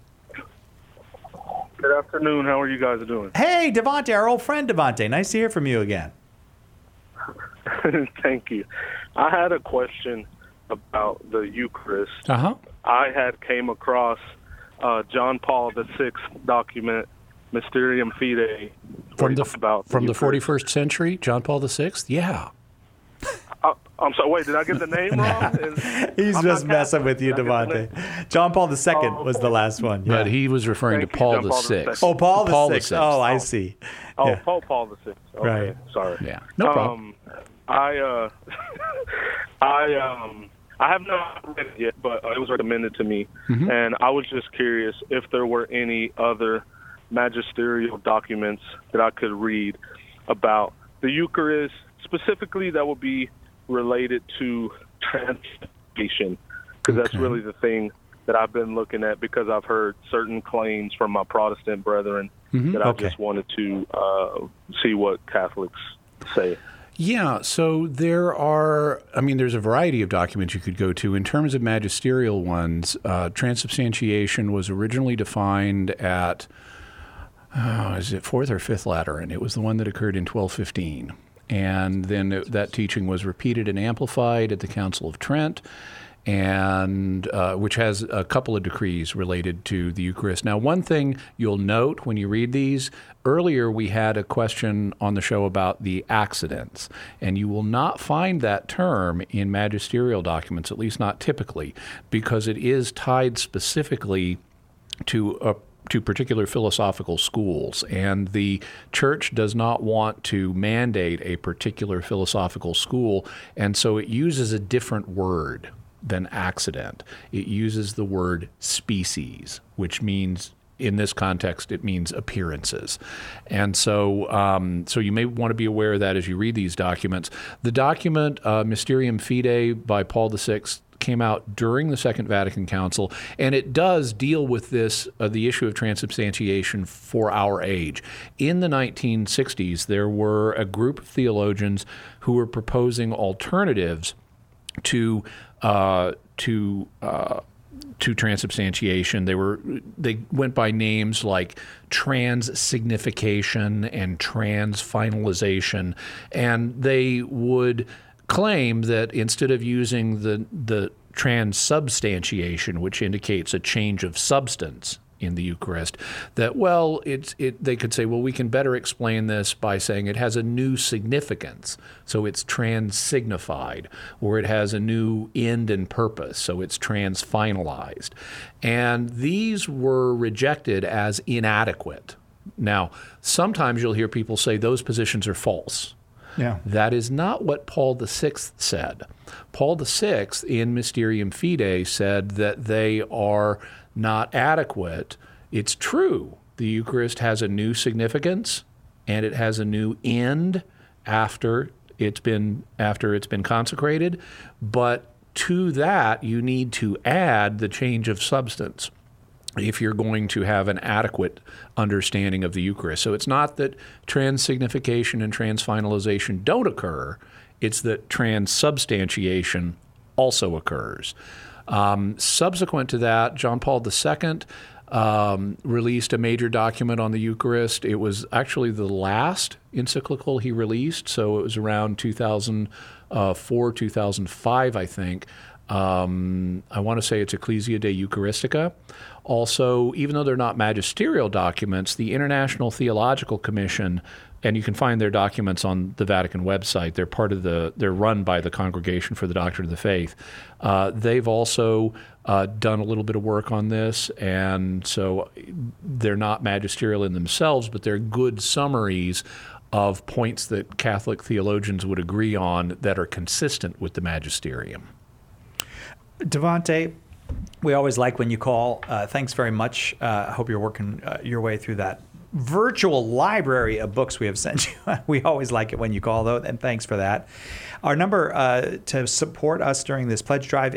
[SPEAKER 7] Good afternoon. How are you guys doing?
[SPEAKER 1] Hey, Devontae, our old friend Devontae. Nice to hear from you again.
[SPEAKER 7] Thank you. I had a question about the Eucharist.
[SPEAKER 2] Uh-huh.
[SPEAKER 7] I had came across John Paul VI document, Mysterium Fidei,
[SPEAKER 2] From the
[SPEAKER 7] Eucharist.
[SPEAKER 2] 41st century, John Paul VI? Yeah.
[SPEAKER 7] I'm sorry, wait, did I get the name wrong?
[SPEAKER 1] He's
[SPEAKER 7] I'm
[SPEAKER 1] just
[SPEAKER 7] not
[SPEAKER 1] messing with you,
[SPEAKER 7] Did I get the name?
[SPEAKER 1] Devontae. John Paul II was the last one. Yeah.
[SPEAKER 2] But he was referring
[SPEAKER 7] Thank
[SPEAKER 2] to
[SPEAKER 7] you,
[SPEAKER 2] Paul
[SPEAKER 7] John Paul
[SPEAKER 2] VI.
[SPEAKER 7] VI.
[SPEAKER 1] Oh, Paul VI.
[SPEAKER 2] VI.
[SPEAKER 1] Oh, I see.
[SPEAKER 7] Oh,
[SPEAKER 1] Yeah.
[SPEAKER 7] Paul VI. Okay,
[SPEAKER 1] Right.
[SPEAKER 7] Sorry.
[SPEAKER 2] Yeah, no problem.
[SPEAKER 7] I have not read it yet, but it was recommended to me, and I was just curious if there were any other magisterial documents that I could read about the Eucharist, specifically that would be related to education, because that's really the thing that I've been looking at, because I've heard certain claims from my Protestant brethren that I just wanted to see what Catholics say.
[SPEAKER 2] Yeah, so there's a variety of documents you could go to. In terms of magisterial ones, transubstantiation was originally defined at, is it fourth or fifth Lateran? It was the one that occurred in 1215. And then that teaching was repeated and amplified at the Council of Trent, and which has a couple of decrees related to the Eucharist. Now, one thing you'll note when you read these, earlier we had a question on the show about the accidents, and you will not find that term in magisterial documents, at least not typically, because it is tied specifically to particular philosophical schools, and the church does not want to mandate a particular philosophical school, and so it uses a different word than accident. It uses the word species, which means, in this context, it means appearances. And so so you may want to be aware of that as you read these documents. The document Mysterium Fidei by Paul VI came out during the Second Vatican Council, and it does deal with this, the issue of transubstantiation for our age. In the 1960s, there were a group of theologians who were proposing alternatives to transubstantiation. They went by names like transsignification and transfinalization, and they would claim that instead of using the transubstantiation, which indicates a change of substance in the Eucharist, that, well, they could say, well, we can better explain this by saying it has a new significance, so it's transsignified, or it has a new end and purpose, so it's transfinalized. And these were rejected as inadequate. Now, sometimes you'll hear people say those positions are false.
[SPEAKER 1] Yeah.
[SPEAKER 2] That is not what Paul VI said. Paul VI in Mysterium Fidei said that they are not adequate. It's true. The Eucharist has a new significance, and it has a new end after it's been consecrated. But to that, you need to add the change of substance if you're going to have an adequate understanding of the Eucharist. So it's not that transsignification and transfinalization don't occur, it's that transubstantiation also occurs. Subsequent to that, John Paul II released a major document on the Eucharist. It was actually the last encyclical he released, so it was around 2004, 2005, I think. I want to say it's Ecclesia de Eucharistica. Also, even though they're not magisterial documents, the International Theological Commission, and you can find their documents on the Vatican website. They're run by the Congregation for the Doctrine of the Faith. They've also done a little bit of work on this, and so they're not magisterial in themselves, but they're good summaries of points that Catholic theologians would agree on that are consistent with the magisterium.
[SPEAKER 1] Devontae, we always like when you call. Thanks very much. I hope you're working your way through that virtual library of books we have sent you. We always like it when you call, though, and thanks for that. Our number to support us during this pledge drive,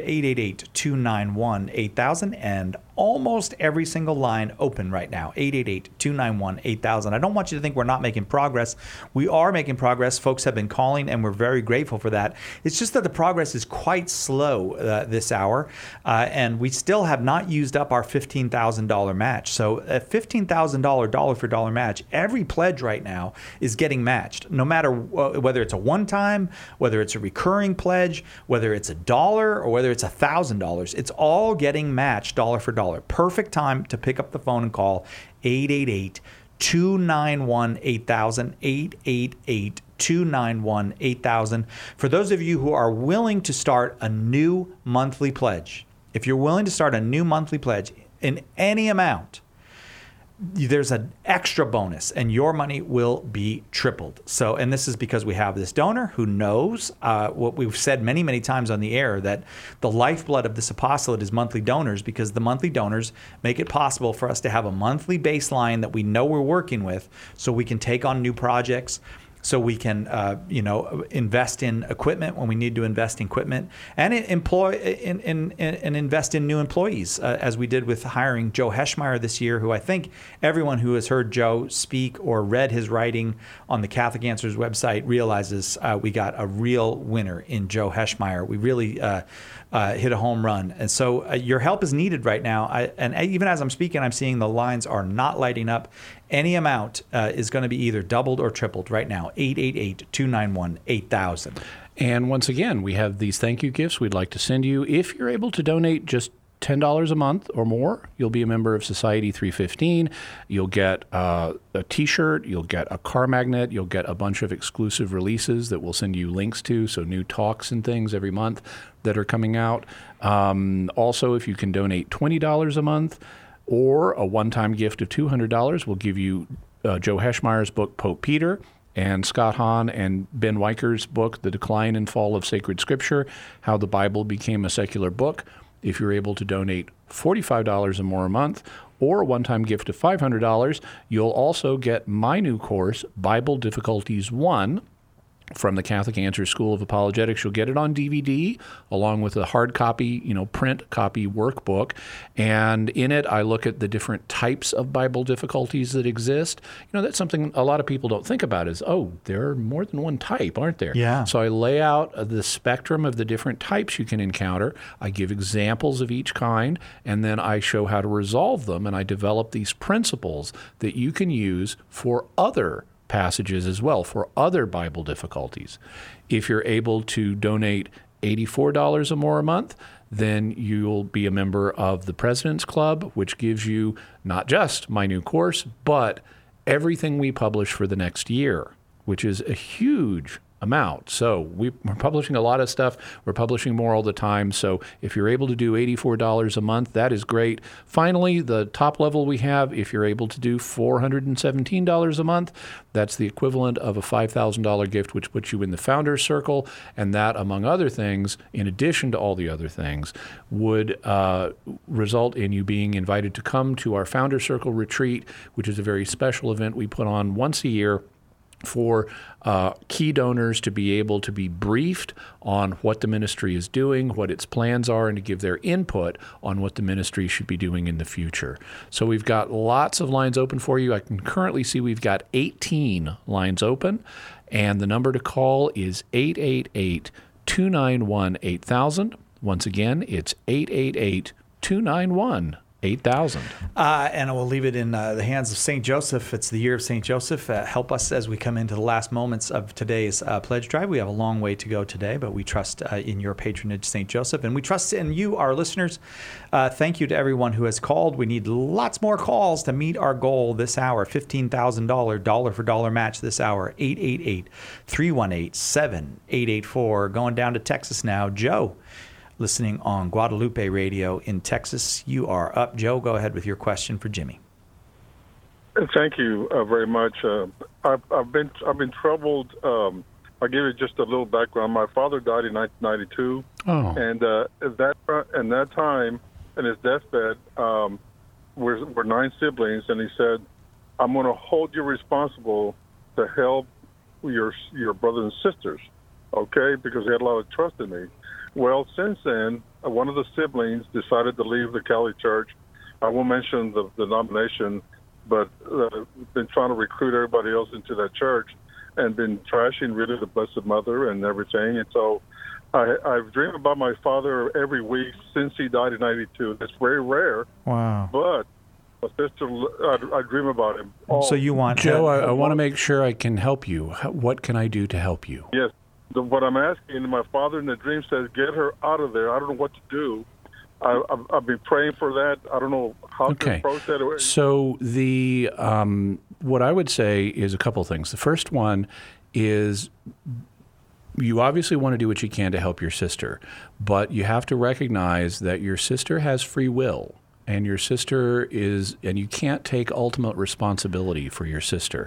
[SPEAKER 1] 888-291-8000, and almost every single line open right now, 888-291-8000. I don't want you to think we're not making progress. We are making progress. Folks have been calling, and we're very grateful for that. It's just that the progress is quite slow this hour, and we still have not used up our $15,000 match. So a $15,000 dollar-for-dollar match, every pledge right now is getting matched, no matter whether it's a one-time, whether it's a recurring pledge, whether it's $1 or whether it's $1,000. It's all getting matched dollar for dollar. Perfect time to pick up the phone and call 888-291-8000, 888-291-8000. For those of you who are willing to start a new monthly pledge, if you're willing to start a new monthly pledge in any amount, there's an extra bonus, and your money will be tripled. So, and this is because we have this donor who knows what we've said many, many times on the air, that the lifeblood of this apostolate is monthly donors, because the monthly donors make it possible for us to have a monthly baseline that we know we're working with, so we can take on new projects. so we can, invest in equipment when we need to invest in equipment, and invest in new employees, as we did with hiring Joe Heschmeyer this year, who I think everyone who has heard Joe speak or read his writing on the Catholic Answers website realizes we got a real winner in Joe Heschmeyer. We really hit a home run. And so your help is needed right now. And even as I'm speaking, I'm seeing the lines are not lighting up. Any amount is going to be either doubled or tripled right now. 888-291-8000.
[SPEAKER 2] And once again, we have these thank you gifts we'd like to send you. If you're able to donate just $10 a month or more, you'll be a member of Society 315. You'll get a T-shirt. You'll get a car magnet. You'll get a bunch of exclusive releases that we'll send you links to, so new talks and things every month that are coming out. Also, if you can donate $20 a month or a one-time gift of $200, we'll give you Joe Heschmeyer's book, Pope Peter, and Scott Hahn and Ben Weiker's book, The Decline and Fall of Sacred Scripture, How the Bible Became a Secular Book. If you're able to donate $45 or more a month or a one-time gift of $500, you'll also get my new course, Bible Difficulties 1, from the Catholic Answers School of Apologetics. You'll get it on DVD along with a hard copy, print copy workbook. And in it, I look at the different types of Bible difficulties that exist. That's something a lot of people don't think about is, there are more than one type, aren't there?
[SPEAKER 1] Yeah.
[SPEAKER 2] So I lay out the spectrum of the different types you can encounter. I give examples of each kind, and then I show how to resolve them. And I develop these principles that you can use for other passages as well, for other Bible difficulties. If you're able to donate $84 or more a month, then you'll be a member of the President's Club, which gives you not just my new course, but everything we publish for the next year, which is a huge amount. So we're publishing a lot of stuff. We're publishing more all the time. So if you're able to do $84 a month, that is great. Finally, the top level we have, if you're able to do $417 a month, that's the equivalent of a $5,000 gift, which puts you in the Founders Circle. And that, among other things, in addition to all the other things, would result in you being invited to come to our Founders Circle retreat, which is a very special event we put on once a year for key donors to be able to be briefed on what the ministry is doing, what its plans are, and to give their input on what the ministry should be doing in the future. So we've got lots of lines open for you. I can currently see we've got 18 lines open, and the number to call is 888-291-8000. Once again, it's 888-291-8000. 8,000.
[SPEAKER 1] And I will leave it in the hands of St. Joseph. It's the year of St. Joseph. Help us as we come into the last moments of today's pledge drive. We have a long way to go today, but we trust in your patronage, St. Joseph, and we trust in you, our listeners. Thank you to everyone who has called. We need lots more calls to meet our goal this hour, $15,000 dollar-for-dollar match this hour, 888-318-7884. Going down to Texas now. Joe, listening on Guadalupe Radio in Texas. You are up. Joe, go ahead with your question for Jimmy.
[SPEAKER 8] Thank you very much. I've been troubled. I'll give you just a little background. My father died in 1992, and at that time, in his deathbed, we're 9 siblings, and he said, "I'm going to hold you responsible to help your brothers and sisters, okay?" Because he had a lot of trust in me. Well, since then, one of the siblings decided to leave the Catholic Church. I won't mention the denomination, but been trying to recruit everybody else into that church and been trashing really the Blessed Mother and everything. And so I've dreamed about my father every week since he died in 92. That's very rare.
[SPEAKER 1] Wow.
[SPEAKER 8] But my sister, I dream about him.
[SPEAKER 1] So you want...
[SPEAKER 2] Joe, I want to make sure I can help you. What can I do to help you?
[SPEAKER 8] Yes. What I'm asking, my father in the dream says, get her out of there. I don't know what to do. I've been praying for that. I don't know how to approach that.
[SPEAKER 2] So what I would say is a couple things. The first one is you obviously want to do what you can to help your sister, but you have to recognize that your sister has free will. And your sister and you can't take ultimate responsibility for your sister.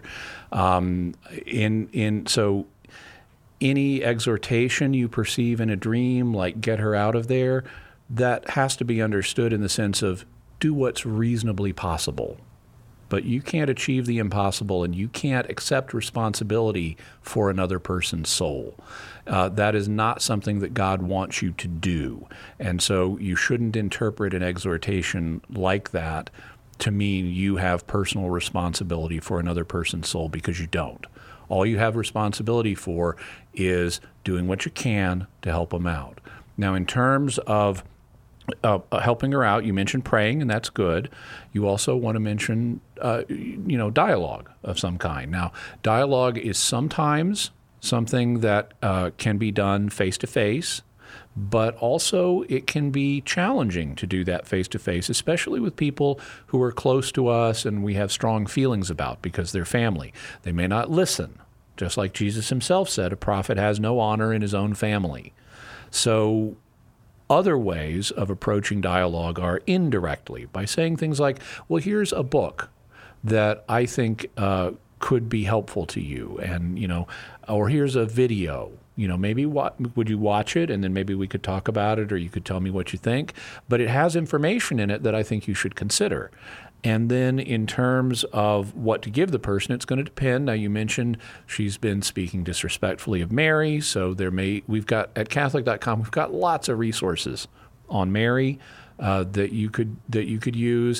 [SPEAKER 2] So any exhortation you perceive in a dream, like get her out of there, that has to be understood in the sense of do what's reasonably possible. but you can't achieve the impossible, and you can't accept responsibility for another person's soul. That is not something that God wants you to do. And so you shouldn't interpret an exhortation like that to mean you have personal responsibility for another person's soul, because you don't. All you have responsibility for is doing what you can to help them out. Now, in terms of helping her out, you mentioned praying, and that's good. You also want to mention, dialogue of some kind. Now, dialogue is sometimes something that can be done face-to-face, but also it can be challenging to do that face-to-face, especially with people who are close to us and we have strong feelings about because they're family. They may not listen. Just like Jesus himself said, a prophet has no honor in his own family. So other ways of approaching dialogue are indirectly, by saying things like, well, here's a book that I think could be helpful to you, and, or here's a video. Maybe would you watch it, and then maybe we could talk about it, or you could tell me what you think. But it has information in it that I think you should consider. And then in terms of what to give the person, it's going to depend. Now, you mentioned she's been speaking disrespectfully of Mary, so we've got at Catholic.com, we've got lots of resources on Mary that you could use.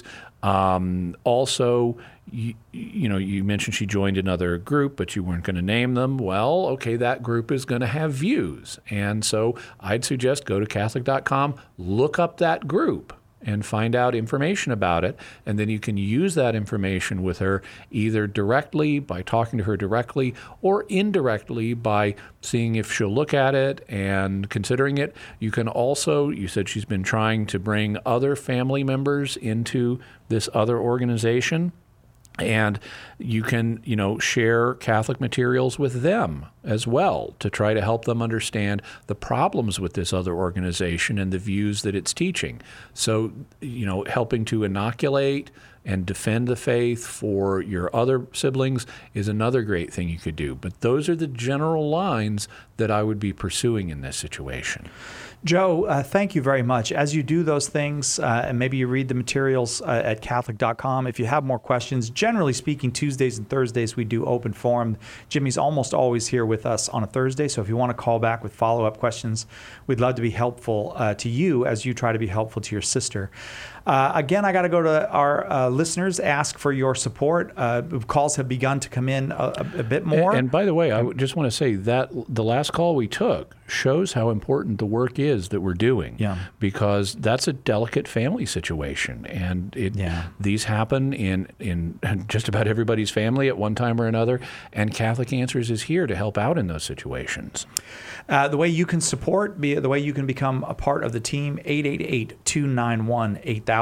[SPEAKER 2] Also, you mentioned she joined another group, but you weren't going to name them. Well, okay, that group is going to have views. And so I'd suggest go to Catholic.com, look up that group, and find out information about it. And then you can use that information with her either directly by talking to her directly or indirectly by seeing if she'll look at it and considering it. You can also, you said she's been trying to bring other family members into this other organization. And you can, share Catholic materials with them as well to try to help them understand the problems with this other organization and the views that it's teaching. So, helping to inoculate and defend the faith for your other siblings is another great thing you could do. But those are the general lines that I would be pursuing in this situation.
[SPEAKER 1] Joe, thank you very much. As you do those things, and maybe you read the materials at Catholic.com, if you have more questions, generally speaking, Tuesdays and Thursdays, we do open forum. Jimmy's almost always here with us on a Thursday, so if you want to call back with follow-up questions, we'd love to be helpful to you as you try to be helpful to your sister. Again, I got to go to our listeners, ask for your support. Calls have begun to come in a bit more.
[SPEAKER 2] And by the way, I just want to say that the last call we took shows how important the work is that we're doing.
[SPEAKER 1] Yeah.
[SPEAKER 2] Because that's a delicate family situation. And these happen in just about everybody's family at one time or another. And Catholic Answers is here to help out in those situations.
[SPEAKER 1] The way you can support, the way you can become a part of the team, 888-291-8000,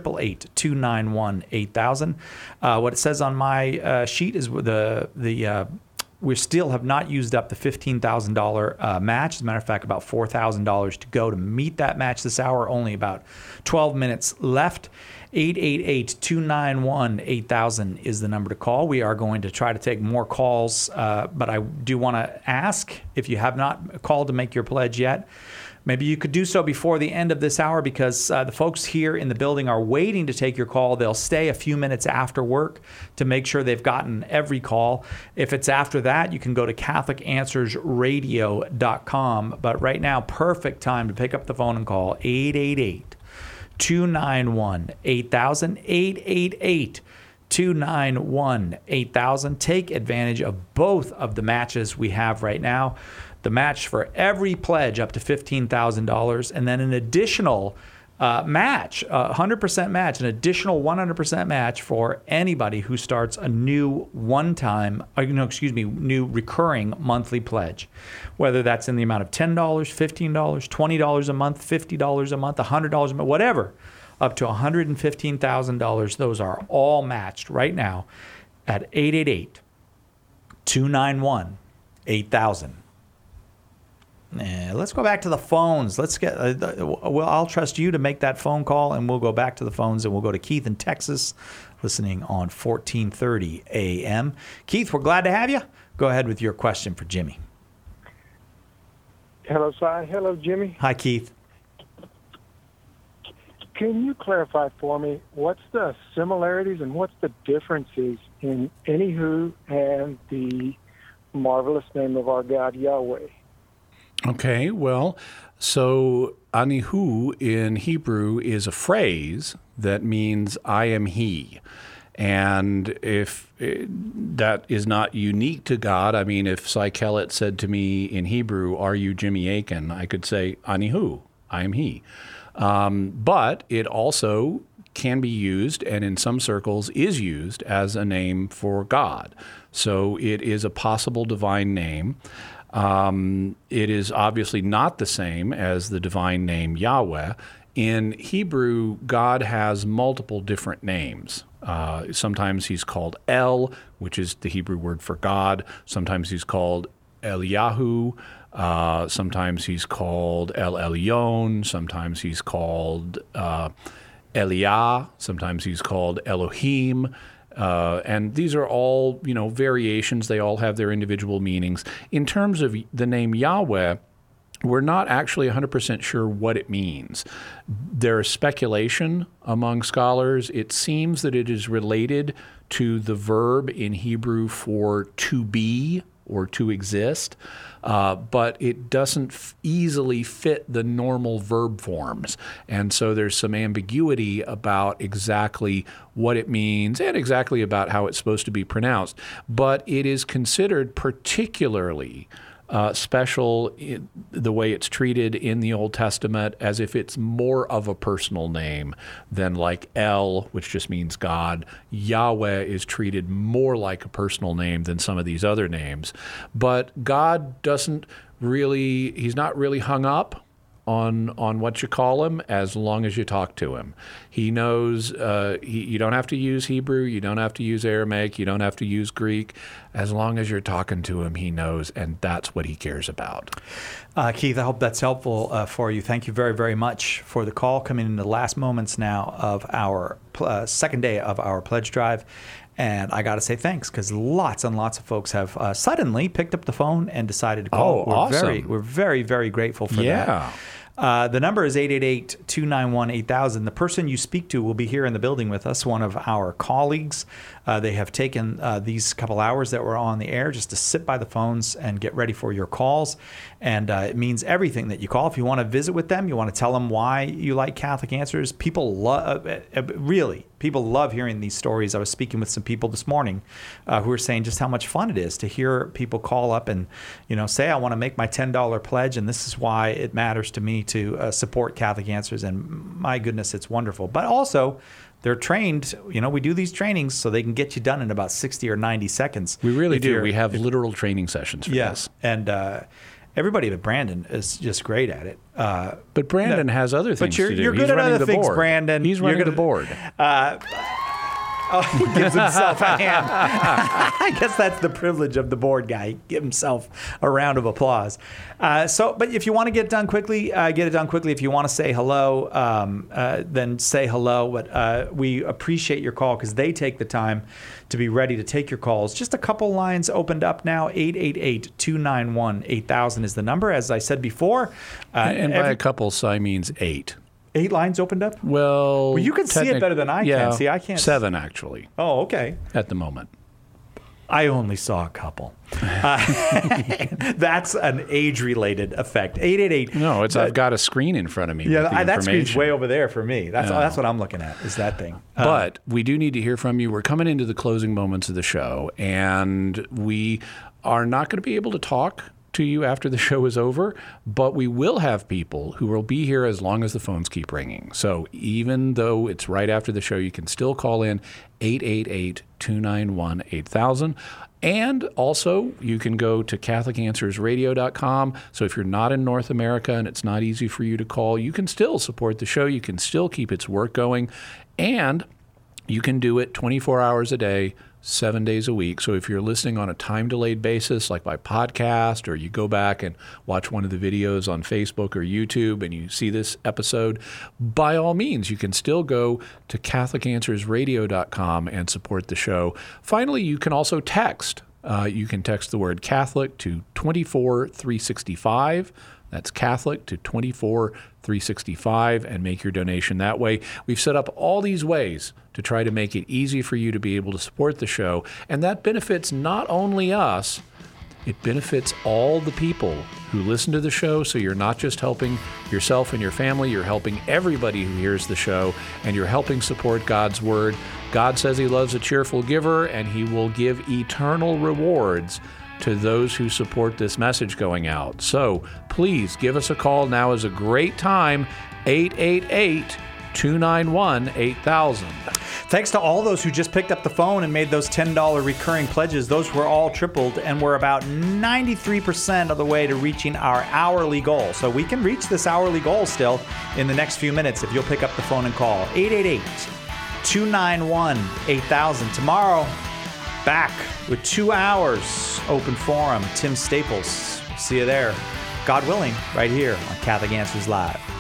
[SPEAKER 1] 888-291-8000. What it says on my sheet is we still have not used up the $15,000 match. As a matter of fact, about $4,000 to go to meet that match this hour. Only about 12 minutes left. 888-291-8000 is the number to call. We are going to try to take more calls, but I do want to ask, if you have not called to make your pledge yet, maybe you could do so before the end of this hour, because the folks here in the building are waiting to take your call. They'll stay a few minutes after work to make sure they've gotten every call. If it's after that, you can go to CatholicAnswersRadio.com. But right now, perfect time to pick up the phone and call 888-291-8000, 888-291-8000. Take advantage of both of the matches we have right now. The match for every pledge up to $15,000, and then an additional match, 100% match, an additional 100% match for anybody who starts a new new recurring monthly pledge, whether that's in the amount of $10, $15, $20 a month, $50 a month, $100 a month, whatever, up to $115,000. Those are all matched right now at 888-291-8000. Let's go back to the phones. Let's get. I'll trust you to make that phone call, and we'll go back to the phones, and we'll go to Keith in Texas, listening on 1430 AM. Keith, we're glad to have you. Go ahead with your question for Jimmy.
[SPEAKER 9] Hello, Si. Hello, Jimmy.
[SPEAKER 1] Hi, Keith.
[SPEAKER 9] Can you clarify for me what's the similarities and what's the differences in Anyhu and the marvelous name of our God, Yahweh?
[SPEAKER 2] Okay, well, so Anihu in Hebrew is a phrase that means I am He. And if that is not unique to God, I mean, if Cy Kellett said to me in Hebrew, are you Jimmy Akin? I could say, Anihu, I am He. But it also can be used, and in some circles is used, as a name for God. So it is a possible divine name. It is obviously not the same as the divine name Yahweh. In Hebrew, God has multiple different names. Sometimes he's called El, which is the Hebrew word for God. Sometimes he's called Eliyahu. Sometimes he's called El Elyon. Sometimes he's called Eliah. Sometimes he's called Elohim. And these are all, variations. They all have their individual meanings. In terms of the name Yahweh, we're not actually 100% sure what it means. There is speculation among scholars. It seems that it is related to the verb in Hebrew for to be or to exist, but it doesn't easily fit the normal verb forms. And so there's some ambiguity about exactly what it means and exactly about how it's supposed to be pronounced. But it is considered particularly special in the way it's treated in the Old Testament, as if it's more of a personal name than like El, which just means God. Yahweh is treated more like a personal name than some of these other names. But God he's not really hung up on what you call him as long as you talk to him. He knows you don't have to use Hebrew, you don't have to use Aramaic, you don't have to use Greek. As long as you're talking to him, he knows, and that's what he cares about.
[SPEAKER 1] Keith, I hope that's helpful for you. Thank you very, very much for the call. Coming in the last moments now of our second day of our pledge drive. And I got to say thanks, because lots and lots of folks have suddenly picked up the phone and decided to call.
[SPEAKER 2] Awesome.
[SPEAKER 1] We're very, very grateful for that. The number is 888-291-8000. The person you speak to will be here in the building with us, one of our colleagues. They have taken these couple hours that we're on the air just to sit by the phones and get ready for your calls. And it means everything that you call. If you want to visit with them, you want to tell them why you like Catholic Answers. People love hearing these stories. I was speaking with some people this morning who were saying just how much fun it is to hear people call up and say, I want to make my $10 pledge, and this is why it matters to me to support Catholic Answers. And my goodness, it's wonderful. But also, they're trained. We do these trainings so they can get you done in about 60 or 90 seconds.
[SPEAKER 2] We really do. We have literal training sessions for this.
[SPEAKER 1] And everybody but Brandon is just great at it.
[SPEAKER 2] But Brandon has other things to do.
[SPEAKER 1] You're good at other things, Brandon.
[SPEAKER 2] He's running the board.
[SPEAKER 1] He gives himself a hand. I guess that's the privilege of the board guy. Give himself a round of applause. But if you want to get it done quickly, get it done quickly. If you want to say hello, then say hello. But we appreciate your call, because they take the time to be ready to take your calls. Just a couple lines opened up now. 888-291-8000 is the number. As I said before.
[SPEAKER 2] And by a couple, Cy means 8.
[SPEAKER 1] 8 lines opened up?
[SPEAKER 2] Well,
[SPEAKER 1] you can see it better than I can. See, I can't.
[SPEAKER 2] 7, actually.
[SPEAKER 1] Oh, okay.
[SPEAKER 2] At the moment.
[SPEAKER 1] I only saw a couple. That's an age-related effect. 888.
[SPEAKER 2] No, I've got a screen in front of me.
[SPEAKER 1] Yeah, that screen's way over there for me. That's what I'm looking at, is that thing.
[SPEAKER 2] But we do need to hear from you. We're coming into the closing moments of the show, and we are not going to be able to talk to you after the show is over, but we will have people who will be here as long as the phones keep ringing. So even though it's right after the show, you can still call in 888-291-8000. And also, you can go to CatholicAnswersRadio.com. So if you're not in North America and it's not easy for you to call, you can still support the show. You can still keep its work going. And you can do it 24 hours a day, 7 days a week. So if you're listening on a time-delayed basis, like by podcast, or you go back and watch one of the videos on Facebook or YouTube and you see this episode, by all means, you can still go to CatholicAnswersRadio.com and support the show. Finally, you can also text. You can text the word Catholic to 24365, That's Catholic to 24365 and make your donation that way. We've set up all these ways to try to make it easy for you to be able to support the show, and that benefits not only us, it benefits all the people who listen to the show. So you're not just helping yourself and your family, you're helping everybody who hears the show, and you're helping support God's Word. God says He loves a cheerful giver, and He will give eternal rewards to those who support this message going out. So please give us a call. Now is a great time, 888-291-8000.
[SPEAKER 1] Thanks to all those who just picked up the phone and made those $10 recurring pledges. Those were all tripled, and we're about 93% of the way to reaching our hourly goal. So we can reach this hourly goal still in the next few minutes if you'll pick up the phone and call. 888-291-8000. Tomorrow, back with 2 hours open forum. Tim Staples. See you there. God willing, right here on Catholic Answers Live.